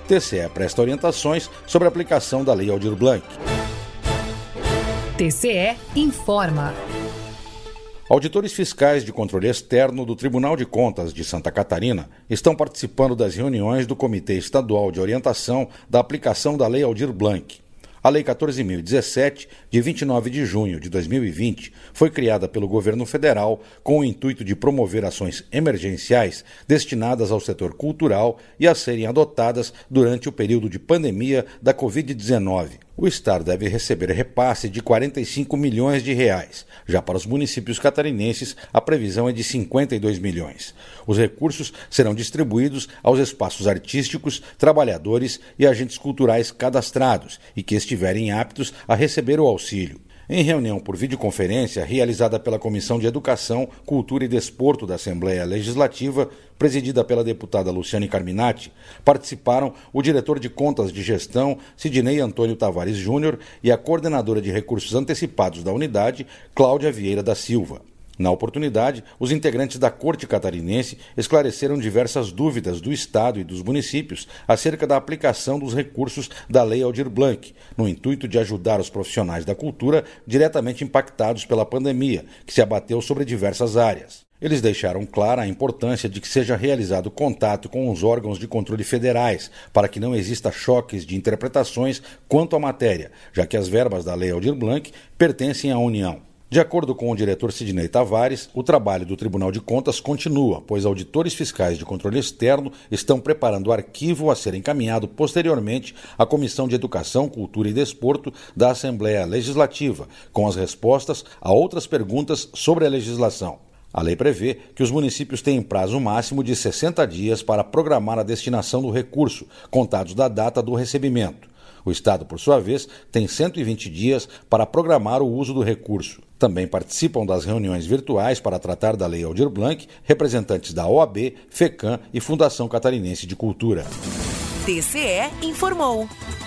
TCE presta orientações sobre a aplicação da Lei Aldir Blanc. TCE informa. Auditores fiscais de controle externo do Tribunal de Contas de Santa Catarina estão participando das reuniões do Comitê Estadual de Orientação da aplicação da Lei Aldir Blanc. A Lei 14.017, de 29 de junho de 2020, foi criada pelo governo federal com o intuito de promover ações emergenciais destinadas ao setor cultural e a serem adotadas durante o período de pandemia da Covid-19. O Estado deve receber repasse de R$ 45 milhões. Já para os municípios catarinenses, a previsão é de 52 milhões. Os recursos serão distribuídos aos espaços artísticos, trabalhadores e agentes culturais cadastrados e que estiverem aptos a receber o auxílio. Em reunião por videoconferência realizada pela Comissão de Educação, Cultura e Desporto da Assembleia Legislativa, presidida pela deputada Luciane Carminati, participaram o diretor de Contas de Gestão, Sidnei Antônio Tavares Júnior, e a coordenadora de Recursos Antecipados da unidade, Cláudia Vieira da Silva. Na oportunidade, os integrantes da Corte Catarinense esclareceram diversas dúvidas do Estado e dos municípios acerca da aplicação dos recursos da Lei Aldir Blanc, no intuito de ajudar os profissionais da cultura diretamente impactados pela pandemia, que se abateu sobre diversas áreas. Eles deixaram clara a importância de que seja realizado contato com os órgãos de controle federais, para que não exista choques de interpretações quanto à matéria, já que as verbas da Lei Aldir Blanc pertencem à União. De acordo com o diretor Sidnei Tavares, o trabalho do Tribunal de Contas continua, pois auditores fiscais de controle externo estão preparando o arquivo a ser encaminhado posteriormente à Comissão de Educação, Cultura e Desporto da Assembleia Legislativa, com as respostas a outras perguntas sobre a legislação. A lei prevê que os municípios têm prazo máximo de 60 dias para programar a destinação do recurso, contados da data do recebimento. O Estado, por sua vez, tem 120 dias para programar o uso do recurso. Também participam das reuniões virtuais para tratar da Lei Aldir Blanc representantes da OAB, FECAM e Fundação Catarinense de Cultura. TCE informou.